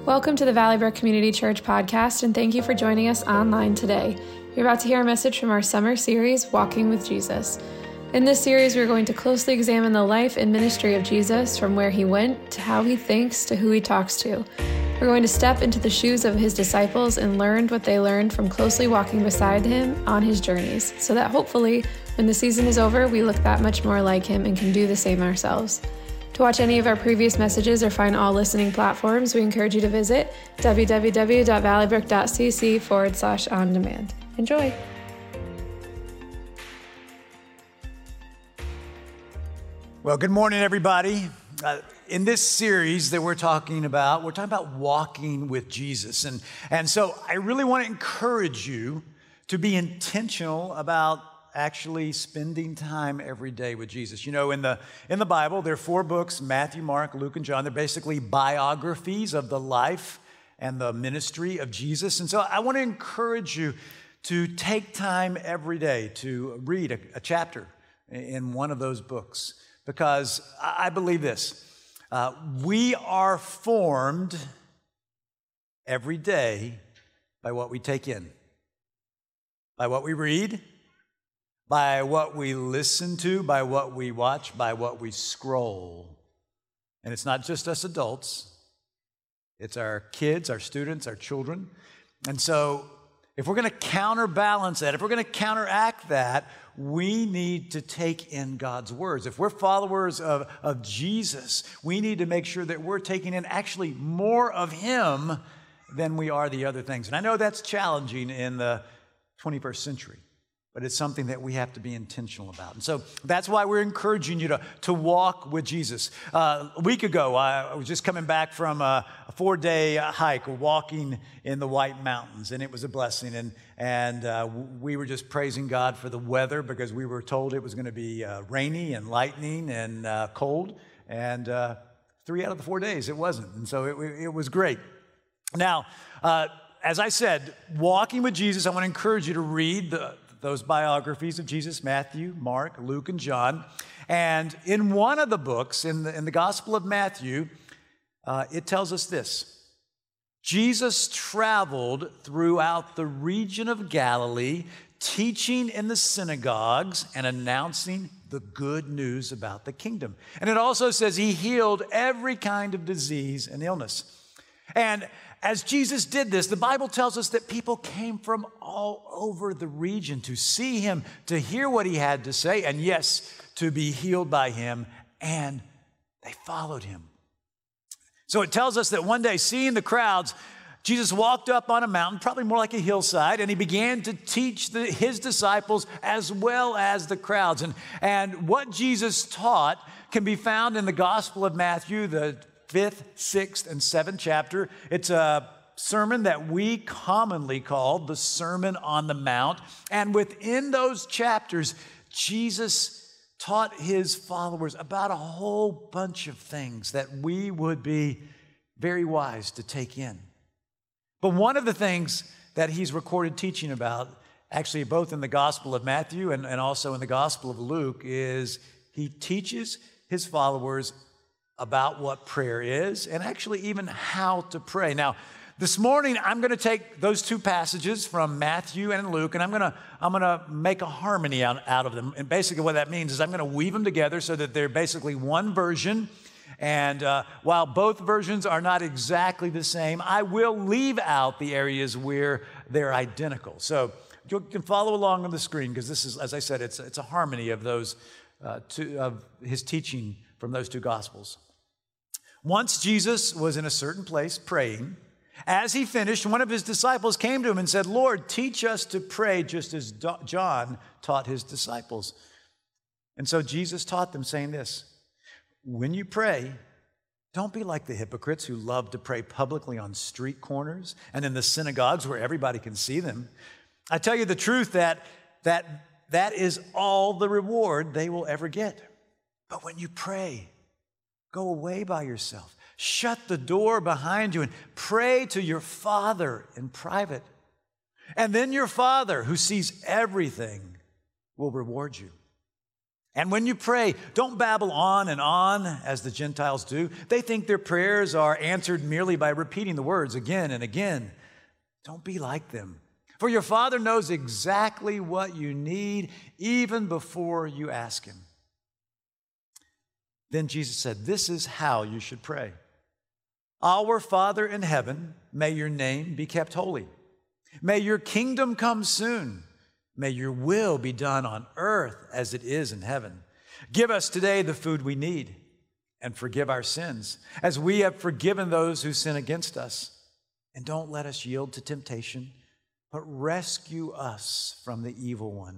Welcome to the Valley Brook Community Church podcast, and thank you for joining us online today. You're about to hear a message from our summer series, Walking with Jesus. In this series, we're going to closely examine the life and ministry of Jesus, from where he went to how he thinks to who he talks to. We're going to step into the shoes of his disciples and learn what they learned from closely walking beside him on his journeys, so that hopefully, when the season is over, we look that much more like him and can do the same ourselves. To watch any of our previous messages or find all listening platforms, we encourage you to visit www.valleybrook.cc/on-demand. Enjoy. Well, good morning, everybody. In this series that we're talking about walking with Jesus. And so I really want to encourage you to be intentional about actually spending time every day with Jesus. You know, in the Bible, there are 4 books, Matthew, Mark, Luke, and John. They're basically biographies of the life and the ministry of Jesus. And so I want to encourage you to take time every day to read a chapter in one of those books, because I believe this. We are formed every day by what we take in, by what we read, by what we listen to, by what we watch, by what we scroll. And it's not just us adults. It's our kids, our students, our children. And so if we're going to counterbalance that, if we're going to counteract that, we need to take in God's words. If we're followers of Jesus, we need to make sure that we're taking in actually more of him than we are the other things. And I know that's challenging in the 21st century, but it's something that we have to be intentional about. And so that's why we're encouraging you to walk with Jesus. A week ago, I was just coming back from a 4-day hike, walking in the White Mountains, and it was a blessing. And we were just praising God for the weather, because we were told it was going to be rainy and lightning and cold. And 3 out of the 4 days, it wasn't. And so it was great. Now, as I said, walking with Jesus, I want to encourage you to read those biographies of Jesus, Matthew, Mark, Luke, and John. And in one of the books, in the Gospel of Matthew, it tells us this: Jesus traveled throughout the region of Galilee, teaching in the synagogues and announcing the good news about the kingdom. And it also says he healed every kind of disease and illness. And as Jesus did this, the Bible tells us that people came from all over the region to see him, to hear what he had to say, and yes, to be healed by him, and they followed him. So it tells us that one day, seeing the crowds, Jesus walked up on a mountain, probably more like a hillside, and he began to teach his disciples as well as the crowds. And what Jesus taught can be found in the Gospel of Matthew, the 5th, 6th, and 7th chapter. It's a sermon that we commonly call the Sermon on the Mount. And within those chapters, Jesus taught his followers about a whole bunch of things that we would be very wise to take in. But one of the things that he's recorded teaching about, actually both in the Gospel of Matthew and also in the Gospel of Luke, is he teaches his followers about what prayer is, and actually even how to pray. Now, this morning, I'm going to take those 2 passages from Matthew and Luke, and I'm going to make a harmony out of them. And basically what that means is I'm going to weave them together so that they're basically one version. And while both versions are not exactly the same, I will leave out the areas where they're identical. So you can follow along on the screen, because this is, as I said, it's a harmony of those of his teaching from those 2 Gospels. Once Jesus was in a certain place praying. As he finished, one of his disciples came to him and said, "Lord, teach us to pray just as John taught his disciples." And so Jesus taught them, saying this: "When you pray, don't be like the hypocrites who love to pray publicly on street corners and in the synagogues where everybody can see them. I tell you the truth, that is all the reward they will ever get. But when you pray, go away by yourself, shut the door behind you, and pray to your Father in private. And then your Father, who sees everything, will reward you. And when you pray, don't babble on and on as the Gentiles do. They think their prayers are answered merely by repeating the words again and again. Don't be like them. For your Father knows exactly what you need even before you ask Him. Then Jesus said, this is how you should pray. Our Father in heaven, may your name be kept holy. May your kingdom come soon. May your will be done on earth as it is in heaven. Give us today the food we need, and forgive our sins, as we have forgiven those who sin against us. And don't let us yield to temptation, but rescue us from the evil one.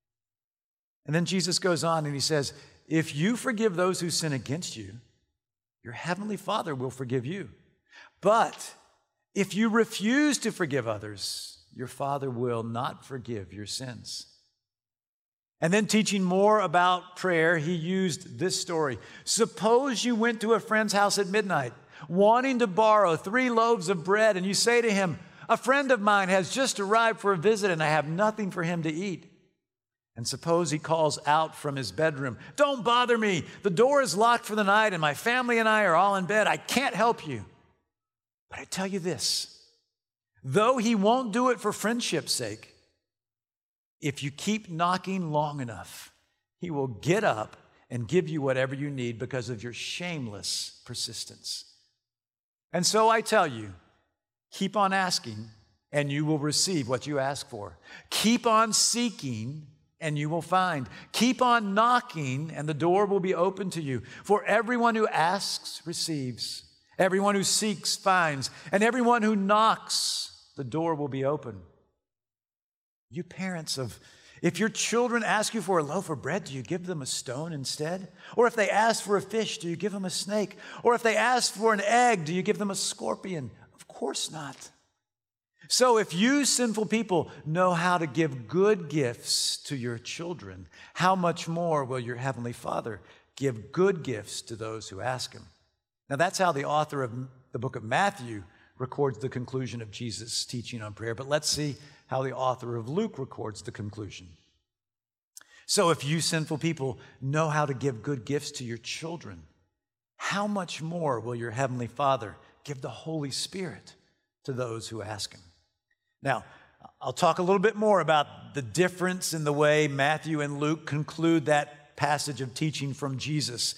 And then Jesus goes on and He says, if you forgive those who sin against you, your heavenly Father will forgive you. But if you refuse to forgive others, your Father will not forgive your sins. And then teaching more about prayer, He used this story. Suppose you went to a friend's house at midnight, wanting to borrow 3 loaves of bread, and you say to him, a friend of mine has just arrived for a visit, and I have nothing for him to eat. And suppose he calls out from his bedroom, don't bother me. The door is locked for the night, and my family and I are all in bed. I can't help you. But I tell you this, though he won't do it for friendship's sake, if you keep knocking long enough, he will get up and give you whatever you need because of your shameless persistence. And so I tell you, keep on asking and you will receive what you ask for. Keep on seeking and you will find. Keep on knocking and the door will be open to you. For everyone who asks receives. Everyone who seeks finds. And everyone who knocks, the door will be open. You parents if your children ask you for a loaf of bread, do you give them a stone instead? Or if they ask for a fish, do you give them a snake? Or if they ask for an egg, do you give them a scorpion? Of course not. So if you sinful people know how to give good gifts to your children, how much more will your heavenly Father give good gifts to those who ask Him? Now that's how the author of the book of Matthew records the conclusion of Jesus' teaching on prayer. But let's see how the author of Luke records the conclusion. So if you sinful people know how to give good gifts to your children, how much more will your heavenly Father give the Holy Spirit to those who ask Him? Now, I'll talk a little bit more about the difference in the way Matthew and Luke conclude that passage of teaching from Jesus.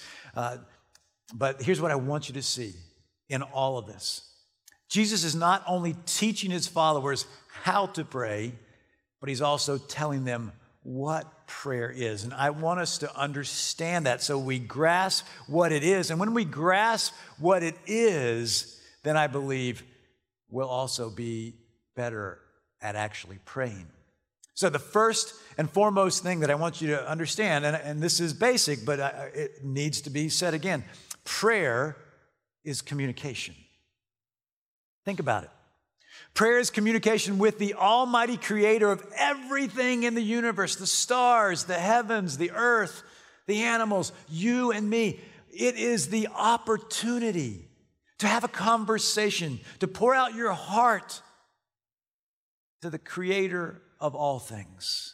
But here's what I want you to see in all of this. Jesus is not only teaching His followers how to pray, but He's also telling them what prayer is. And I want us to understand that so we grasp what it is. And when we grasp what it is, then I believe we'll also be better at actually praying. So the first and foremost thing that I want you to understand, and this is basic, but it needs to be said again, prayer is communication. Think about it. Prayer is communication with the Almighty Creator of everything in the universe, the stars, the heavens, the earth, the animals, you and me. It is the opportunity to have a conversation, to pour out your heart to the Creator of all things.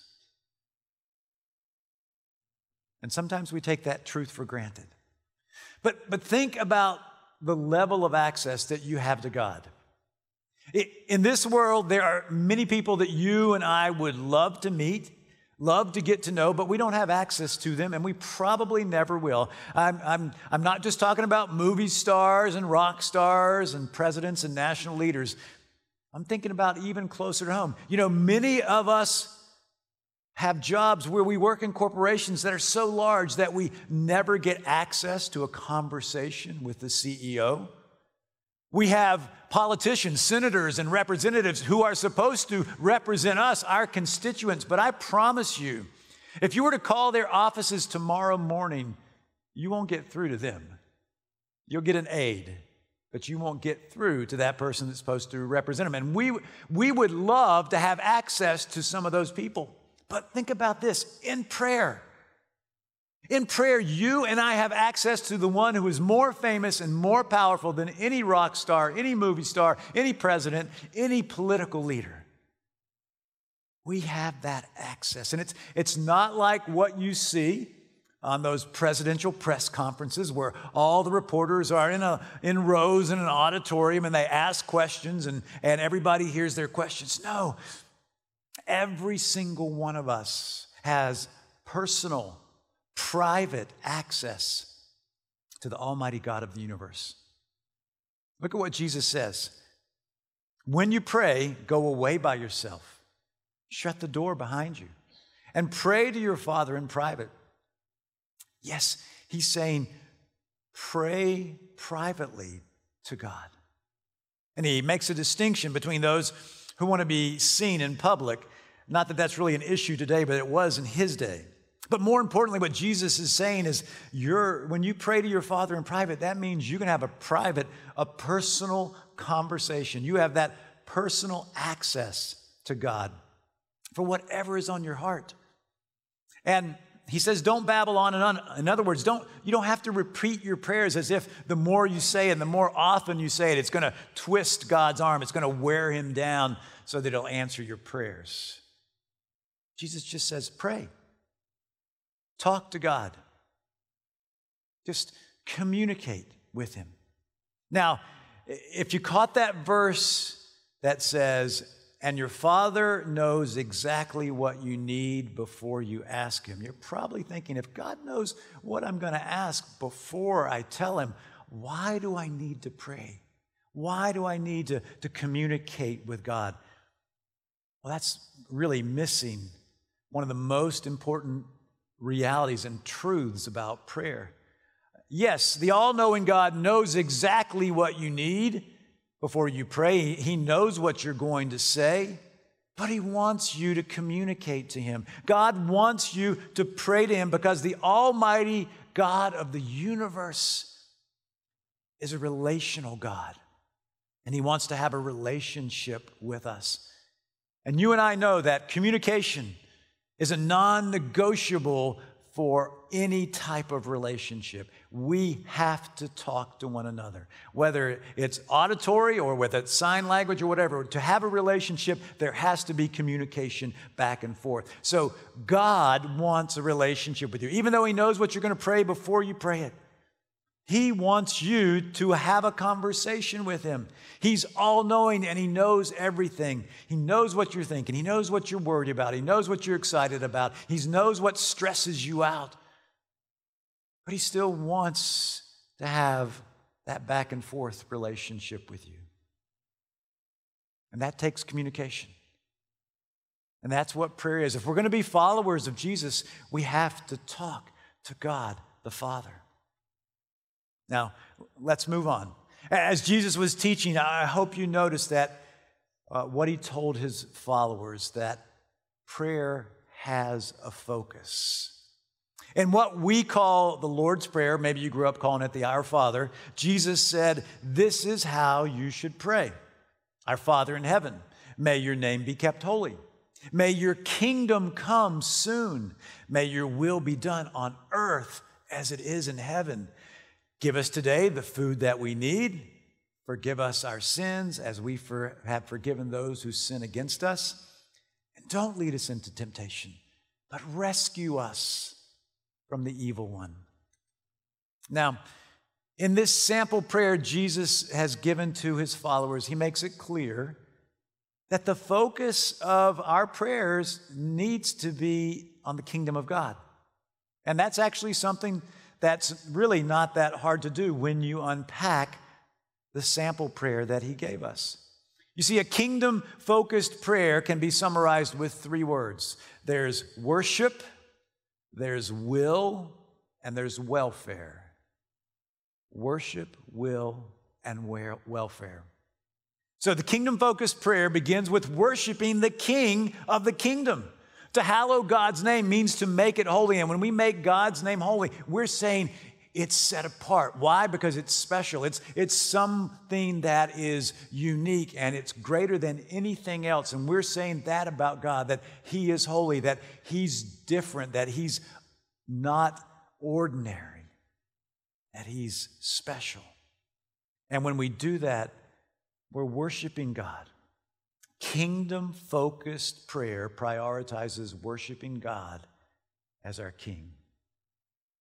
And sometimes we take that truth for granted. But think about the level of access that you have to God. In this world, there are many people that you and I would love to meet, love to get to know, but we don't have access to them, and we probably never will. I'm not just talking about movie stars and rock stars and presidents and national leaders. I'm thinking about even closer to home. You know, many of us have jobs where we work in corporations that are so large that we never get access to a conversation with the CEO. We have politicians, senators, and representatives who are supposed to represent us, our constituents. But I promise you, if you were to call their offices tomorrow morning, you won't get through to them. You'll get an aide, but you won't get through to that person that's supposed to represent them. And we would love to have access to some of those people. But think about this, in prayer, you and I have access to the one who is more famous and more powerful than any rock star, any movie star, any president, any political leader. We have that access. And it's not like what you see on those presidential press conferences where all the reporters are in rows in an auditorium and they ask questions and everybody hears their questions. No, every single one of us has personal, private access to the Almighty God of the universe. Look at what Jesus says. When you pray, go away by yourself. Shut the door behind you and pray to your Father in private. Yes, he's saying, pray privately to God. And he makes a distinction between those who want to be seen in public. Not that that's really an issue today, but it was in his day. But more importantly, what Jesus is saying is, when you pray to your Father in private, that means you can have a personal conversation. You have that personal access to God for whatever is on your heart. And he says, don't babble on and on. In other words, you don't have to repeat your prayers as if the more you say it and the more often you say it, it's going to twist God's arm. It's going to wear him down so that he'll answer your prayers. Jesus just says, pray. Talk to God. Just communicate with him. Now, if you caught that verse that says, and your Father knows exactly what you need before you ask him, you're probably thinking, if God knows what I'm going to ask before I tell him, why do I need to pray? Why do I need to communicate with God? Well, that's really missing one of the most important realities and truths about prayer. Yes, the all-knowing God knows exactly what you need before you pray. He knows what you're going to say, but he wants you to communicate to him. God wants you to pray to him because the Almighty God of the universe is a relational God, and he wants to have a relationship with us. And you and I know that communication is a non-negotiable for any type of relationship. We have to talk to one another, whether it's auditory or whether it's sign language or whatever. To have a relationship, there has to be communication back and forth. So God wants a relationship with you, even though he knows what you're going to pray before you pray it. He wants you to have a conversation with him. He's all-knowing and he knows everything. He knows what you're thinking. He knows what you're worried about. He knows what you're excited about. He knows what stresses you out. But he still wants to have that back and forth relationship with you. And that takes communication. And that's what prayer is. If we're going to be followers of Jesus, we have to talk to God the Father. Now, let's move on. As Jesus was teaching, I hope you noticed that what he told his followers, that prayer has a focus. In what we call the Lord's Prayer, maybe you grew up calling it the Our Father, Jesus said, this is how you should pray. Our Father in heaven, may your name be kept holy. May your kingdom come soon. May your will be done on earth as it is in heaven. Give us today the food that we need. Forgive us our sins as we have forgiven those who sin against us. And don't lead us into temptation, but rescue us from the evil one. Now, in this sample prayer Jesus has given to his followers, he makes it clear that the focus of our prayers needs to be on the kingdom of God. And that's actually something that's really not that hard to do when you unpack the sample prayer that he gave us. You see, a kingdom-focused prayer can be summarized with 3 words. There's worship, there's will, and there's welfare. Worship, will, and welfare. So the kingdom-focused prayer begins with worshiping the King of the kingdom. To hallow God's name means to make it holy. And when we make God's name holy, we're saying it's set apart. Why? Because it's special. It's something that is unique and it's greater than anything else. And we're saying that about God, that he is holy, that he's different, that he's not ordinary, that he's special. And when we do that, we're worshiping God. Kingdom-focused prayer prioritizes worshiping God as our King.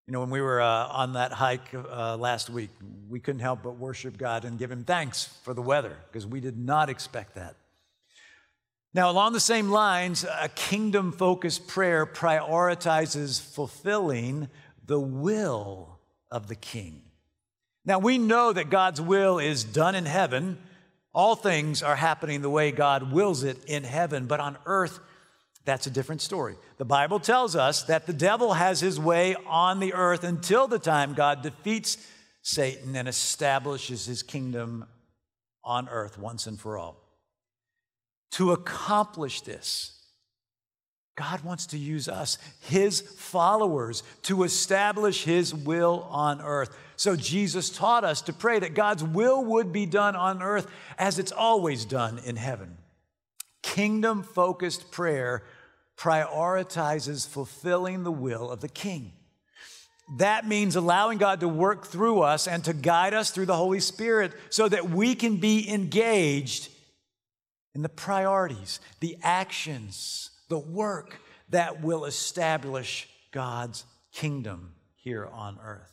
You know, when we were on that hike last week, we couldn't help but worship God and give him thanks for the weather because we did not expect that. Now, along the same lines, a kingdom-focused prayer prioritizes fulfilling the will of the king. Now, we know that God's will is done in heaven. All things are happening the way God wills it in heaven, but on earth, that's a different story. The Bible tells us that the devil has his way on the earth until the time God defeats Satan and establishes his kingdom on earth once and for all. To accomplish this, God wants to use us, his followers, to establish his will on earth. So Jesus taught us to pray that God's will would be done on earth as it's always done in heaven. Kingdom-focused prayer prioritizes fulfilling the will of the King. That means allowing God to work through us and to guide us through the Holy Spirit so that we can be engaged in the priorities, the actions, the work that will establish God's kingdom here on earth.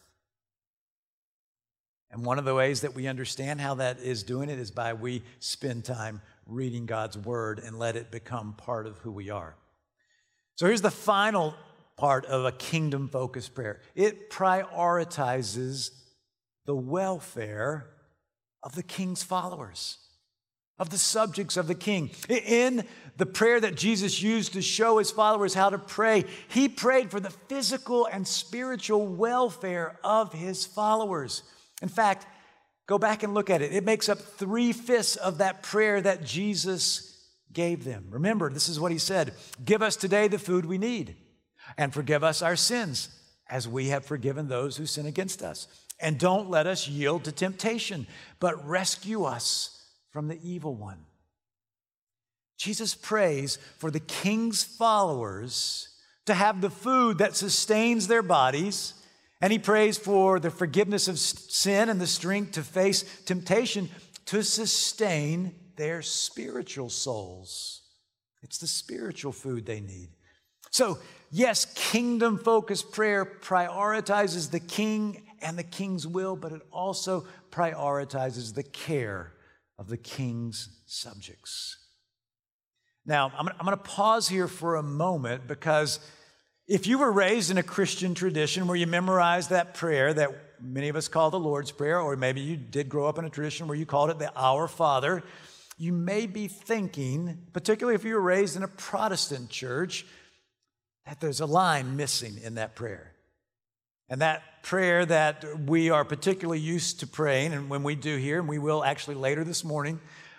And one of the ways that we understand how that is doing it is by we spend time reading God's word and let it become part of who we are. So here's the final part of a kingdom-focused prayer. It prioritizes the welfare of the king's followers, of the subjects of the king. In the prayer that Jesus used to show his followers how to pray, he prayed for the physical and spiritual welfare of his followers. In fact, go back and look at it. It makes up 3/5 of that prayer that Jesus gave them. Remember, this is what he said: "Give us today the food we need, and forgive us our sins, as we have forgiven those who sin against us. And don't let us yield to temptation, but rescue us from the evil one." Jesus prays for the king's followers to have the food that sustains their bodies, and he prays for the forgiveness of sin and the strength to face temptation to sustain their spiritual souls. It's the spiritual food they need. So, yes, kingdom-focused prayer prioritizes the king and the king's will, but it also prioritizes the care of the king's subjects. Now, I'm going to pause here for a moment, because if you were raised in a Christian tradition where you memorized that prayer that many of us call the Lord's Prayer, or maybe you did grow up in a tradition where you called it the Our Father, you may be thinking, particularly if you were raised in a Protestant church, that there's a line missing in that prayer. And that prayer that we are particularly used to praying, and when we do here, and we will actually later this morning,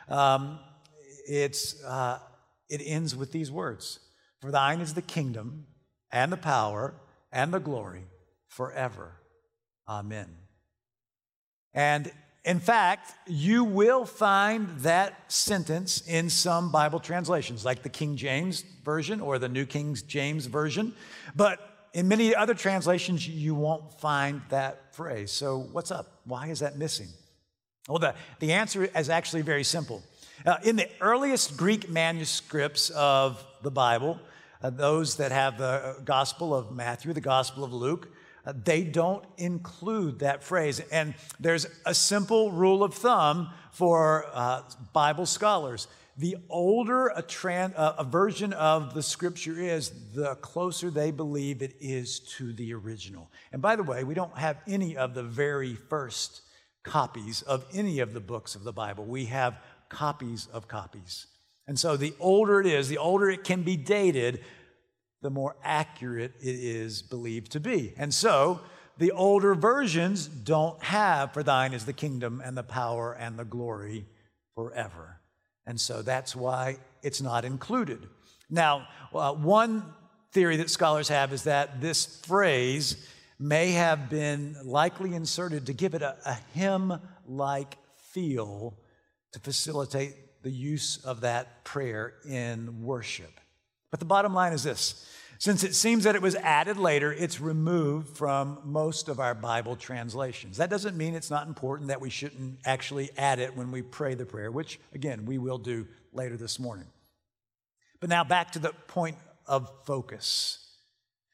it ends with these words: "For thine is the kingdom and the power and the glory forever. Amen." And in fact, you will find that sentence in some Bible translations, like the King James Version or the New King James Version. But in many other translations, you won't find that phrase. So what's up? Why is that missing? Well, the answer is actually very simple. In the earliest Greek manuscripts of the Bible, those that have the Gospel of Matthew, the Gospel of Luke, they don't include that phrase. And there's a simple rule of thumb for Bible scholars. The older a version of the scripture is, the closer they believe it is to the original. And by the way, we don't have any of the very first copies of any of the books of the Bible. We have copies of copies. And so the older it is, the older it can be dated, the more accurate it is believed to be. And so the older versions don't have "For thine is the kingdom and the power and the glory forever." And so that's why it's not included. Now, one theory that scholars have is that this phrase may have been likely inserted to give it a hymn-like feel to facilitate the use of that prayer in worship. But the bottom line is this: since it seems that it was added later, it's removed from most of our Bible translations. That doesn't mean it's not important, that we shouldn't actually add it when we pray the prayer, which, again, we will do later this morning. But now back to the point of focus.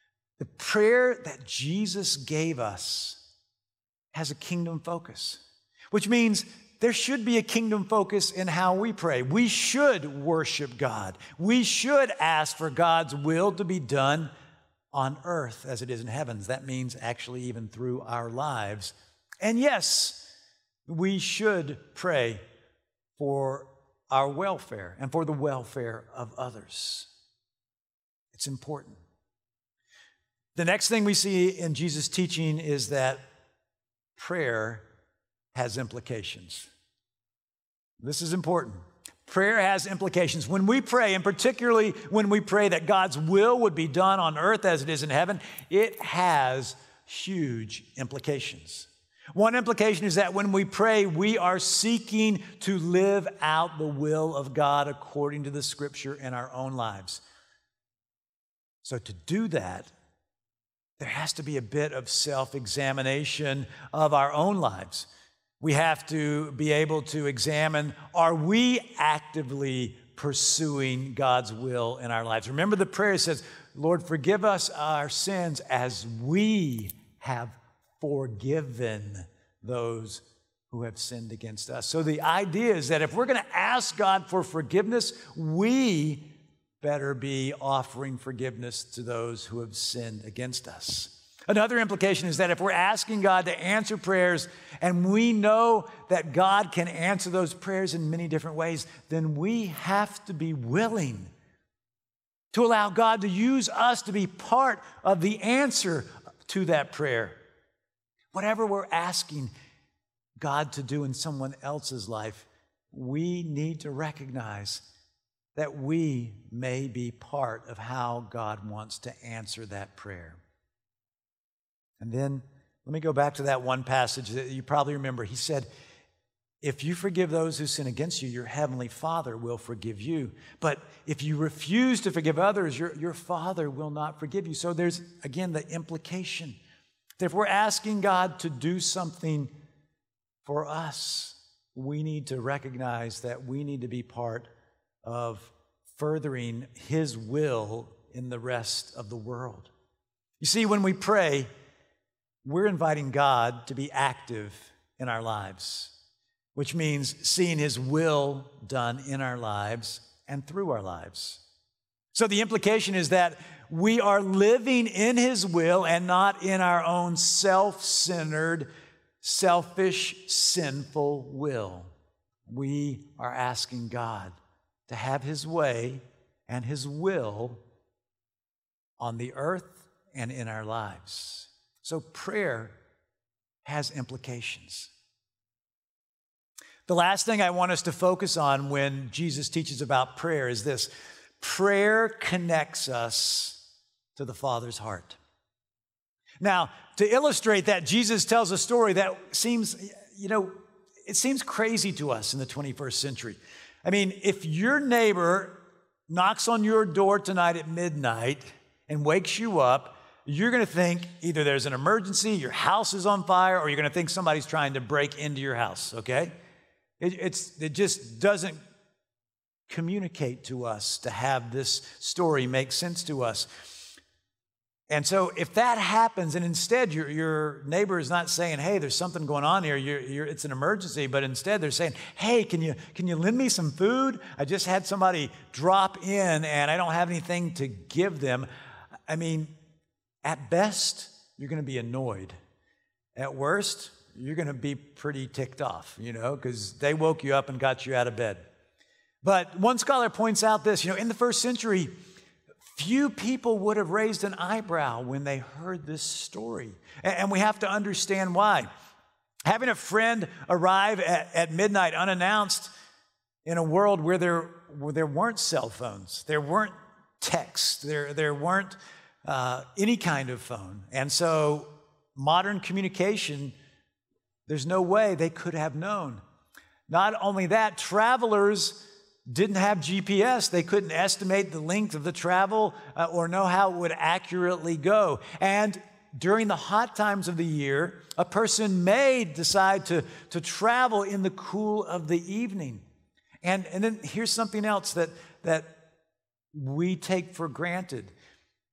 The prayer that Jesus gave us has a kingdom focus, which means there should be a kingdom focus in how we pray. We should worship God. We should ask for God's will to be done on earth as it is in heavens. That means actually even through our lives. And yes, we should pray for our welfare and for the welfare of others. It's important. The next thing we see in Jesus' teaching is that prayer has implications. This is important. Prayer has implications. When we pray, and particularly when we pray that God's will would be done on earth as it is in heaven, it has huge implications. One implication is that when we pray, we are seeking to live out the will of God according to the Scripture in our own lives. So to do that, there has to be a bit of self-examination of our own lives. We have to be able to examine, are we actively pursuing God's will in our lives? Remember the prayer says, Lord, forgive us our sins as we have forgiven those who have sinned against us. So the idea is that if we're going to ask God for forgiveness, we better be offering forgiveness to those who have sinned against us. Another implication is that if we're asking God to answer prayers and we know that God can answer those prayers in many different ways, then we have to be willing to allow God to use us to be part of the answer to that prayer. Whatever we're asking God to do in someone else's life, we need to recognize that we may be part of how God wants to answer that prayer. And then let me go back to that one passage that you probably remember. He said, if you forgive those who sin against you, your heavenly Father will forgive you. But if you refuse to forgive others, your Father will not forgive you. So there's, again, the implication that if we're asking God to do something for us, we need to recognize that we need to be part of furthering His will in the rest of the world. You see, when we pray, we're inviting God to be active in our lives, which means seeing His will done in our lives and through our lives. So the implication is that we are living in His will and not in our own self-centered, selfish, sinful will. We are asking God to have His way and His will on the earth and in our lives. So prayer has implications. The last thing I want us to focus on when Jesus teaches about prayer is this: prayer connects us to the Father's heart. Now, to illustrate that, Jesus tells a story that seems, it seems crazy to us in the 21st century. I mean, if your neighbor knocks on your door tonight at midnight and wakes you up, you're going to think either there's an emergency, your house is on fire, or you're going to think somebody's trying to break into your house, okay? It just doesn't communicate to us to have this story make sense to us. And so if that happens, and instead your neighbor is not saying, hey, there's something going on here, it's an emergency, but instead they're saying, hey, can you lend me some food? I just had somebody drop in and I don't have anything to give them. I mean, at best, you're going to be annoyed. At worst, you're going to be pretty ticked off, because they woke you up and got you out of bed. But one scholar points out this, in the first century, few people would have raised an eyebrow when they heard this story. And we have to understand why. Having a friend arrive at midnight unannounced in a world where there weren't cell phones, there weren't texts, there weren't any kind of phone. And so modern communication, there's no way they could have known. Not only that, travelers didn't have GPS. They couldn't estimate the length of the travel or know how it would accurately go. And during the hot times of the year, a person may decide to travel in the cool of the evening. And then here's something else that we take for granted.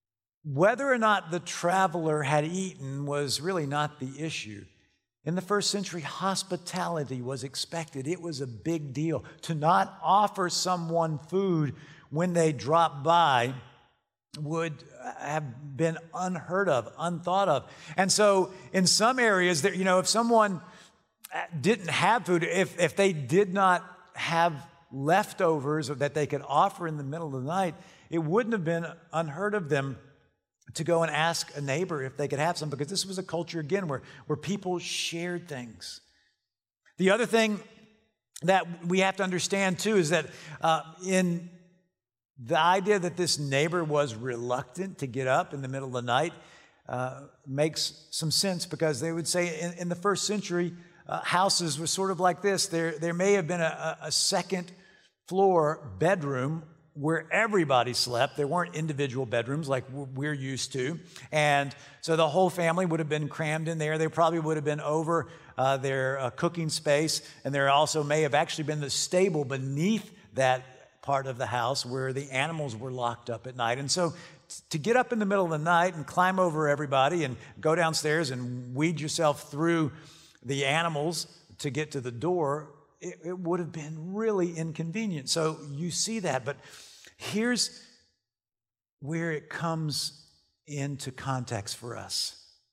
whether or not the traveler had eaten was really not the issue. In the first century, hospitality was expected. It was a big deal. To not offer someone food when they dropped by would have been unheard of, unthought of. And so in some areas, if someone didn't have food, if they did not have leftovers that they could offer in the middle of the night, it wouldn't have been unheard of them to go and ask a neighbor if they could have some, because this was a culture, again, where people shared things. The other thing that we have to understand, too, is that in the idea that this neighbor was reluctant to get up in the middle of the night makes some sense, because they would say in the first century, houses were sort of like this. There may have been a second floor bedroom where everybody slept. There weren't individual bedrooms like we're used to. And so the whole family would have been crammed in there. They probably would have been over their cooking space. And there also may have actually been the stable beneath that part of the house where the animals were locked up at night. And so to get up in the middle of the night and climb over everybody and go downstairs and weed yourself through the animals to get to the door, it would have been really inconvenient. So you see that. But here's where it comes into context for us.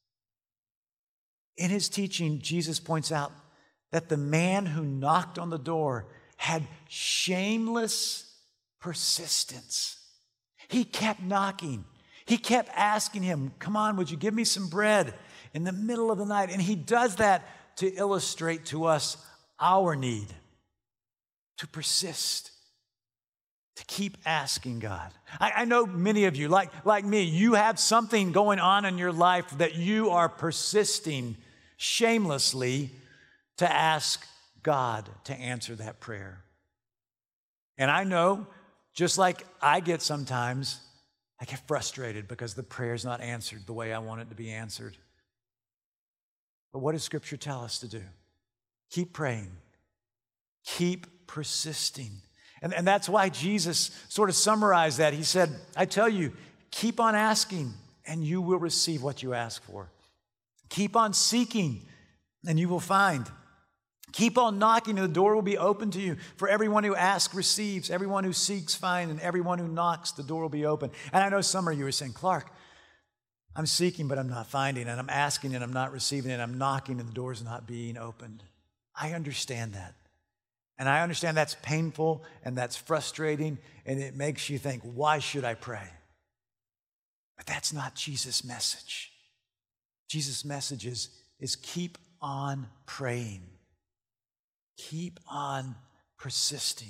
In his teaching, Jesus points out that the man who knocked on the door had shameless persistence. He kept knocking. He kept asking him, "Come on, would you give me some bread?" in the middle of the night. And he does that to illustrate to us our need to persist, to keep asking God. I know many of you, like me, you have something going on in your life that you are persisting shamelessly to ask God to answer that prayer. And I know, just like I get sometimes, I get frustrated because the prayer's not answered the way I want it to be answered. But what does Scripture tell us to do? Keep praying. Keep persisting. And that's why Jesus sort of summarized that. He said, I tell you, keep on asking and you will receive what you ask for. Keep on seeking and you will find. Keep on knocking and the door will be open to you. For everyone who asks receives, everyone who seeks finds, and everyone who knocks, the door will be open. And I know some of you are saying, Clark, I'm seeking but I'm not finding, and I'm asking and I'm not receiving, and I'm knocking and the door's not being opened. I understand that. And I understand that's painful and that's frustrating and it makes you think, why should I pray? But that's not Jesus' message. Jesus' message is keep on praying. Keep on persisting.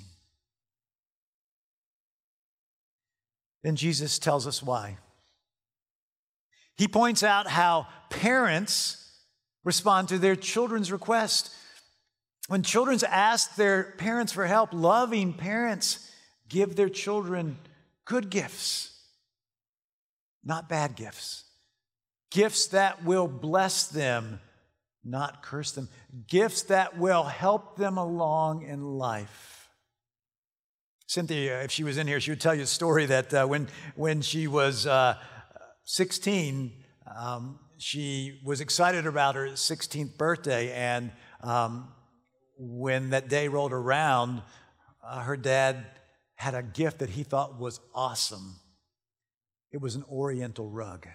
Then Jesus tells us why. He points out how parents respond to their children's request. When children ask their parents for help, loving parents give their children good gifts, not bad gifts. Gifts that will bless them, not curse them. Gifts that will help them along in life. Cynthia, if she was in here, she would tell you a story that when she was 16, she was excited about her 16th birthday, and when that day rolled around, her dad had a gift that he thought was awesome. It was an Oriental rug.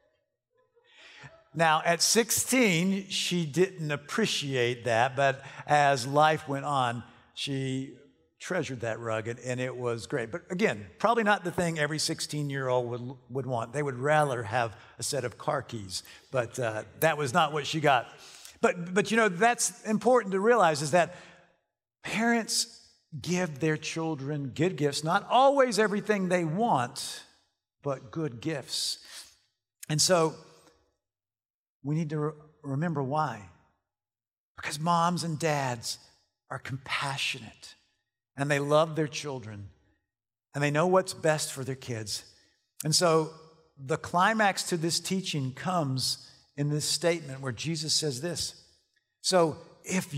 Now, at 16, she didn't appreciate that, but as life went on, she treasured that rug, and it was great. But again, probably not the thing every 16-year-old would want. They would rather have a set of car keys, but that was not what she got. But you know, that's important to realize, is that parents give their children good gifts, not always everything they want, but good gifts. And so we need to remember why. Because moms and dads are compassionate and they love their children and they know what's best for their kids. And so the climax to this teaching comes in this statement where Jesus says this. So if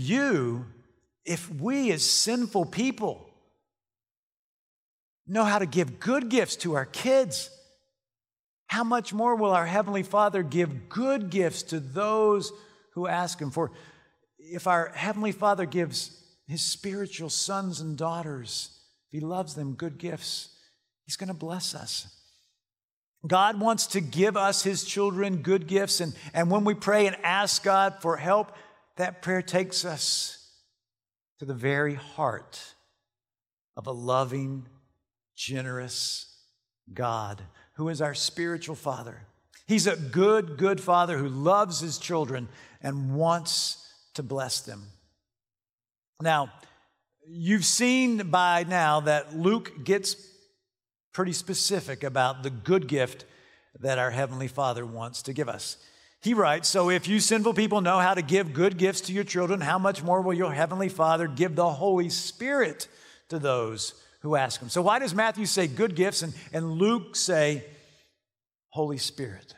we as sinful people know how to give good gifts to our kids, how much more will our Heavenly Father give good gifts to those who ask Him? For if our Heavenly Father gives His spiritual sons and daughters, if He loves them, good gifts, He's going to bless us. God wants to give us, His children, good gifts. And when we pray and ask God for help, that prayer takes us to the very heart of a loving, generous God who is our spiritual Father. He's a good, good Father who loves His children and wants to bless them. Now, you've seen by now that Luke gets pretty specific about the good gift that our Heavenly Father wants to give us. He writes, "So if you sinful people know how to give good gifts to your children, how much more will your Heavenly Father give the Holy Spirit to those who ask Him?" So why does Matthew say good gifts and Luke say Holy Spirit?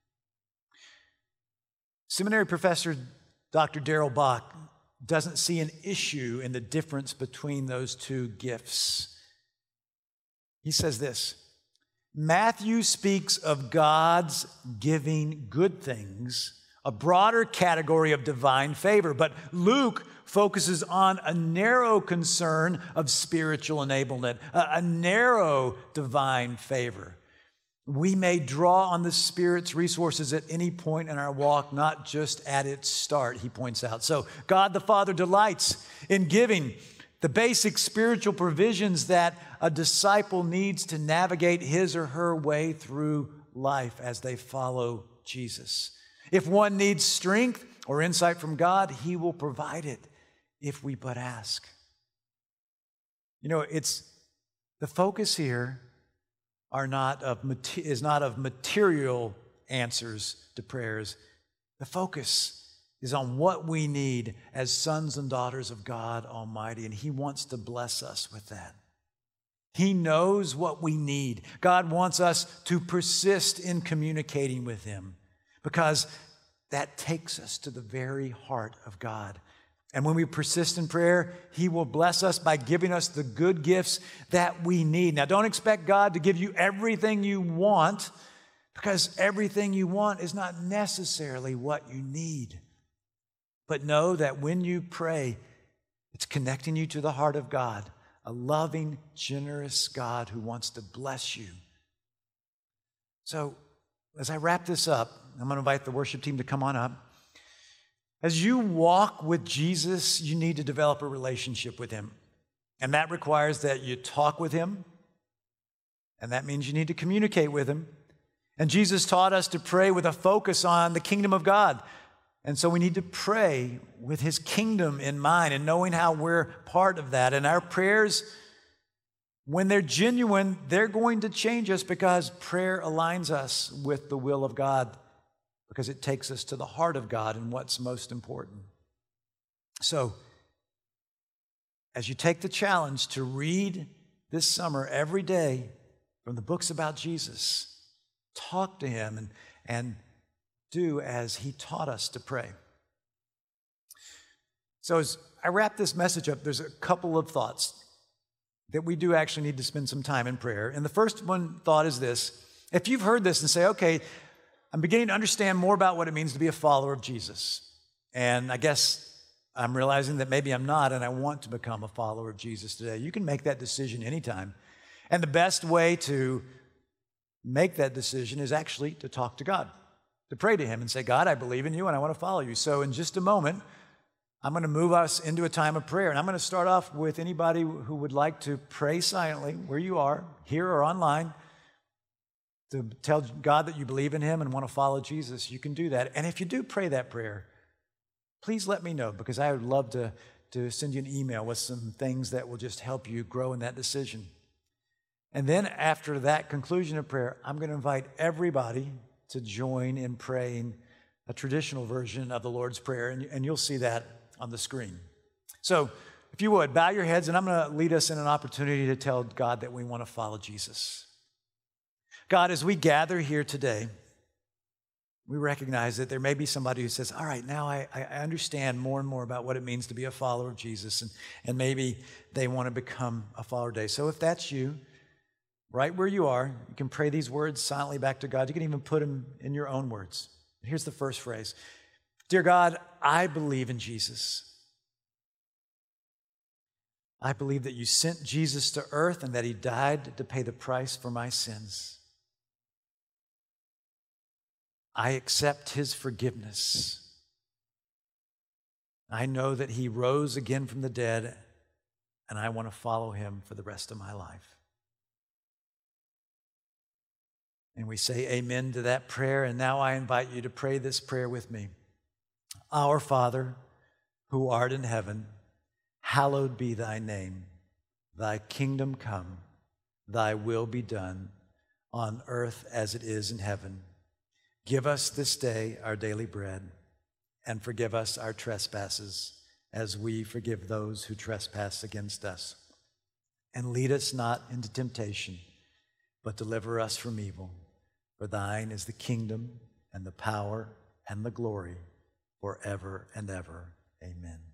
Seminary professor Dr. Darrell Bock doesn't see an issue in the difference between those two gifts. He says this: Matthew speaks of God's giving good things, a broader category of divine favor, but Luke focuses on a narrow concern of spiritual enablement, a narrow divine favor. We may draw on the Spirit's resources at any point in our walk, not just at its start, he points out. So God the Father delights in giving the basic spiritual provisions that a disciple needs to navigate his or her way through life as they follow Jesus. If one needs strength or insight from God, He will provide it if we but ask. You know, it's the focus here is not of material answers to prayers. The focus is on what we need as sons and daughters of God Almighty, and He wants to bless us with that. He knows what we need. God wants us to persist in communicating with Him because that takes us to the very heart of God. And when we persist in prayer, He will bless us by giving us the good gifts that we need. Now, don't expect God to give you everything you want, because everything you want is not necessarily what you need. But know that when you pray, it's connecting you to the heart of God, a loving, generous God who wants to bless you. So, as I wrap this up, I'm going to invite the worship team to come on up. As you walk with Jesus, you need to develop a relationship with Him. And that requires that you talk with Him. And that means you need to communicate with Him. And Jesus taught us to pray with a focus on the kingdom of God. And so we need to pray with His kingdom in mind and knowing how we're part of that. And our prayers, when they're genuine, they're going to change us because prayer aligns us with the will of God, because it takes us to the heart of God and what's most important. So, as you take the challenge to read this summer every day from the books about Jesus, talk to Him and do as He taught us to pray. So as I wrap this message up, there's a couple of thoughts that we do actually need to spend some time in prayer. And the first one thought is this: if you've heard this and say, okay, I'm beginning to understand more about what it means to be a follower of Jesus, and I guess I'm realizing that maybe I'm not, and I want to become a follower of Jesus today. You can make that decision anytime. And the best way to make that decision is actually to talk to God, to pray to Him and say, God, I believe in You and I want to follow You. So in just a moment, I'm going to move us into a time of prayer. And I'm going to start off with anybody who would like to pray silently where you are, here or online, to tell God that you believe in Him and want to follow Jesus. You can do that. And if you do pray that prayer, please let me know, because I would love to send you an email with some things that will just help you grow in that decision. And then after that conclusion of prayer, I'm going to invite everybody to join in praying a traditional version of the Lord's Prayer, and you'll see that on the screen. So if you would, bow your heads, and I'm going to lead us in an opportunity to tell God that we want to follow Jesus. God, as we gather here today, we recognize that there may be somebody who says, all right, now I understand more and more about what it means to be a follower of Jesus, and maybe they want to become a follower today. So if that's you, right where you are, you can pray these words silently back to God. You can even put them in your own words. Here's the first phrase. Dear God, I believe in Jesus. I believe that you sent Jesus to earth and that he died to pay the price for my sins. I accept his forgiveness. I know that he rose again from the dead, and I want to follow him for the rest of my life. And we say amen to that prayer, and now I invite you to pray this prayer with me. Our Father, who art in heaven, hallowed be thy name. Thy kingdom come, thy will be done, on earth as it is in heaven. Give us this day our daily bread, and forgive us our trespasses, as we forgive those who trespass against us. And lead us not into temptation, but deliver us from evil. For thine is the kingdom, and the power, and the glory, forever and ever. Amen.